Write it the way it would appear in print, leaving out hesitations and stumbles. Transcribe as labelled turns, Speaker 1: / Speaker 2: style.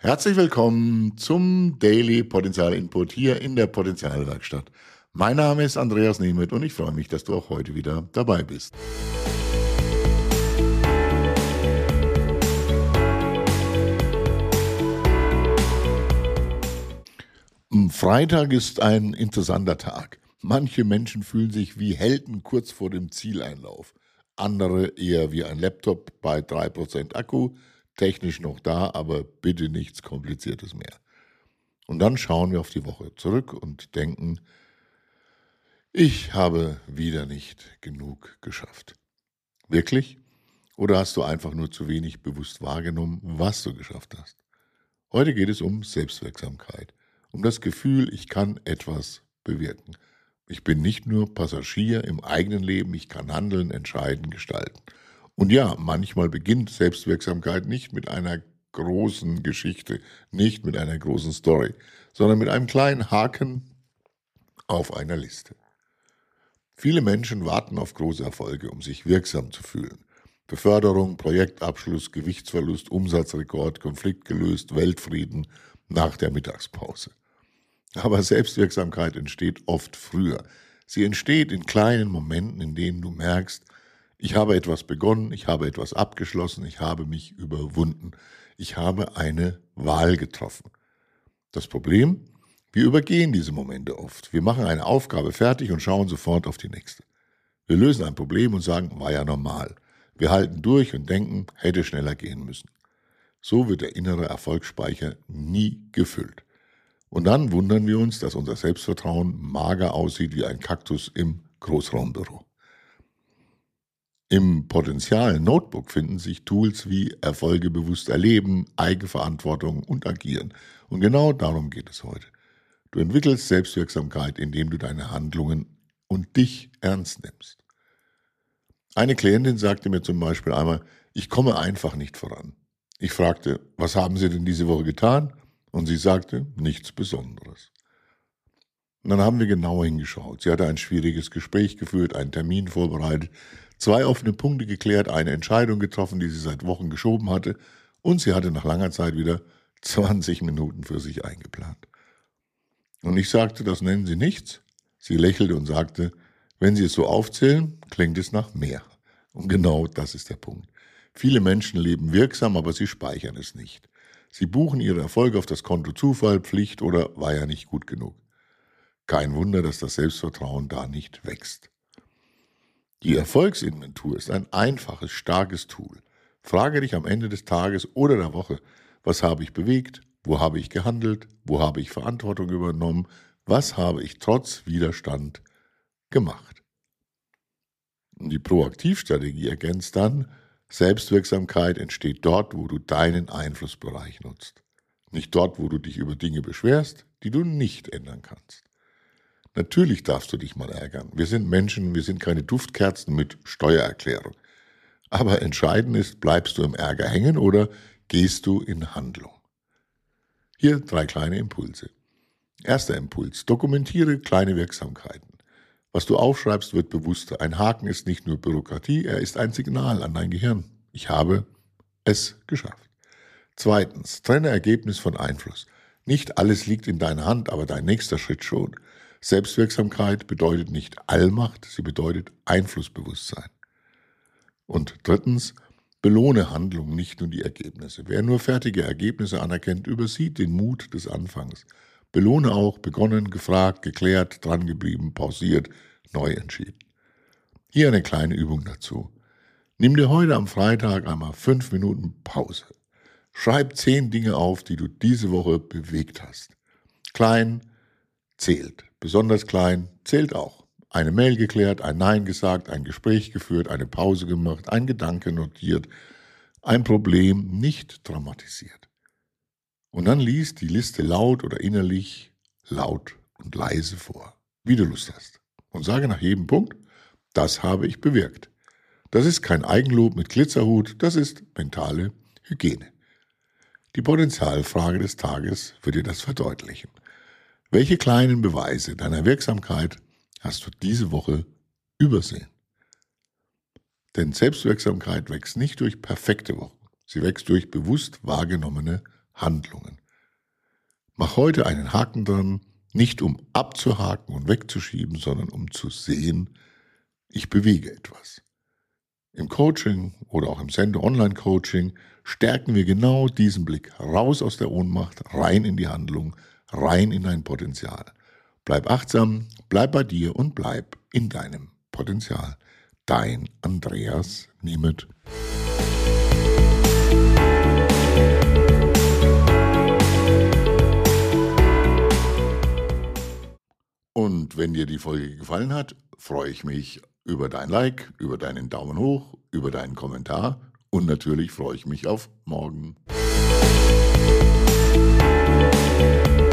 Speaker 1: Herzlich willkommen zum Daily Potenzial Input hier in der Potenzialwerkstatt. Mein Name ist Andreas Nemeth und ich freue mich, dass du auch heute wieder dabei bist. Freitag ist ein interessanter Tag. Manche Menschen fühlen sich wie Helden kurz vor dem Zieleinlauf. Andere eher wie ein Laptop bei 3% Akku, technisch noch da, aber bitte nichts Kompliziertes mehr. Und dann schauen wir auf die Woche zurück und denken, ich habe wieder nicht genug geschafft. Wirklich? Oder hast du einfach nur zu wenig bewusst wahrgenommen, was du geschafft hast? Heute geht es um Selbstwirksamkeit, um das Gefühl, ich kann etwas bewirken. Ich bin nicht nur Passagier im eigenen Leben, ich kann handeln, entscheiden, gestalten. Und ja, manchmal beginnt Selbstwirksamkeit nicht mit einer großen Geschichte, nicht mit einer großen Story, sondern mit einem kleinen Haken auf einer Liste. Viele Menschen warten auf große Erfolge, um sich wirksam zu fühlen. Beförderung, Projektabschluss, Gewichtsverlust, Umsatzrekord, Konflikt gelöst, Weltfrieden nach der Mittagspause. Aber Selbstwirksamkeit entsteht oft früher. Sie entsteht in kleinen Momenten, in denen du merkst, ich habe etwas begonnen, ich habe etwas abgeschlossen, ich habe mich überwunden, ich habe eine Wahl getroffen. Das Problem? Wir übergehen diese Momente oft. Wir machen eine Aufgabe fertig und schauen sofort auf die nächste. Wir lösen ein Problem und sagen, war ja normal. Wir halten durch und denken, hätte schneller gehen müssen. So wird der innere Erfolgsspeicher nie gefüllt. Und dann wundern wir uns, dass unser Selbstvertrauen mager aussieht wie ein Kaktus im Großraumbüro. Im Potenzial-Notebook finden sich Tools wie Erfolge bewusst erleben, Eigenverantwortung und agieren. Und genau darum geht es heute. Du entwickelst Selbstwirksamkeit, indem du deine Handlungen und dich ernst nimmst. Eine Klientin sagte mir zum Beispiel einmal, ich komme einfach nicht voran. Ich fragte, was haben Sie denn diese Woche getan? Und sie sagte, nichts Besonderes. Und dann haben wir genauer hingeschaut. Sie hatte ein schwieriges Gespräch geführt, einen Termin vorbereitet, 2 offene Punkte geklärt, eine Entscheidung getroffen, die sie seit Wochen geschoben hatte, und sie hatte nach langer Zeit wieder 20 Minuten für sich eingeplant. Und ich sagte, das nennen Sie nichts? Sie lächelte und sagte, wenn Sie es so aufzählen, klingt es nach mehr. Und genau das ist der Punkt. Viele Menschen leben wirksam, aber sie speichern es nicht. Sie buchen ihre Erfolge auf das Konto Zufall, Pflicht oder war ja nicht gut genug. Kein Wunder, dass das Selbstvertrauen da nicht wächst. Die Erfolgsinventur ist ein einfaches, starkes Tool. Frage dich am Ende des Tages oder der Woche, was habe ich bewegt, wo habe ich gehandelt, wo habe ich Verantwortung übernommen, was habe ich trotz Widerstand gemacht. Und die Proaktivstrategie ergänzt dann, Selbstwirksamkeit entsteht dort, wo du deinen Einflussbereich nutzt. Nicht dort, wo du dich über Dinge beschwerst, die du nicht ändern kannst. Natürlich darfst du dich mal ärgern. Wir sind Menschen, wir sind keine Duftkerzen mit Steuererklärung. Aber entscheidend ist, bleibst du im Ärger hängen oder gehst du in Handlung? Hier 3 kleine Impulse. Erster Impuls, dokumentiere kleine Wirksamkeiten. Was du aufschreibst, wird bewusster. Ein Haken ist nicht nur Bürokratie, er ist ein Signal an dein Gehirn. Ich habe es geschafft. Zweitens, trenne Ergebnis von Einfluss. Nicht alles liegt in deiner Hand, aber dein nächster Schritt schon. Selbstwirksamkeit bedeutet nicht Allmacht, sie bedeutet Einflussbewusstsein. Und drittens, belohne Handlungen, nicht nur die Ergebnisse. Wer nur fertige Ergebnisse anerkennt, übersieht den Mut des Anfangs. Belohne auch begonnen, gefragt, geklärt, drangeblieben, pausiert, neu entschieden. Hier eine kleine Übung dazu. Nimm dir heute am Freitag einmal 5 Minuten Pause. Schreib 10 Dinge auf, die du diese Woche bewegt hast. Klein zählt, besonders klein zählt auch. Eine Mail geklärt, ein Nein gesagt, ein Gespräch geführt, eine Pause gemacht, ein Gedanke notiert, ein Problem nicht dramatisiert. Und dann lies die Liste laut oder innerlich, laut und leise vor, wie du Lust hast. Und sage nach jedem Punkt, das habe ich bewirkt. Das ist kein Eigenlob mit Glitzerhut, das ist mentale Hygiene. Die Potenzialfrage des Tages wird dir das verdeutlichen. Welche kleinen Beweise deiner Wirksamkeit hast du diese Woche übersehen? Denn Selbstwirksamkeit wächst nicht durch perfekte Wochen, sie wächst durch bewusst wahrgenommene Handlungen. Mach heute einen Haken dran, nicht um abzuhaken und wegzuschieben, sondern um zu sehen, ich bewege etwas. Im Coaching oder auch im Sender Online Coaching stärken wir genau diesen Blick raus aus der Ohnmacht, rein in die Handlung, rein in dein Potenzial. Bleib achtsam, bleib bei dir und bleib in deinem Potenzial. Dein Andreas Niemet. Und wenn dir die Folge gefallen hat, freue ich mich über dein Like, über deinen Daumen hoch, über deinen Kommentar und natürlich freue ich mich auf morgen.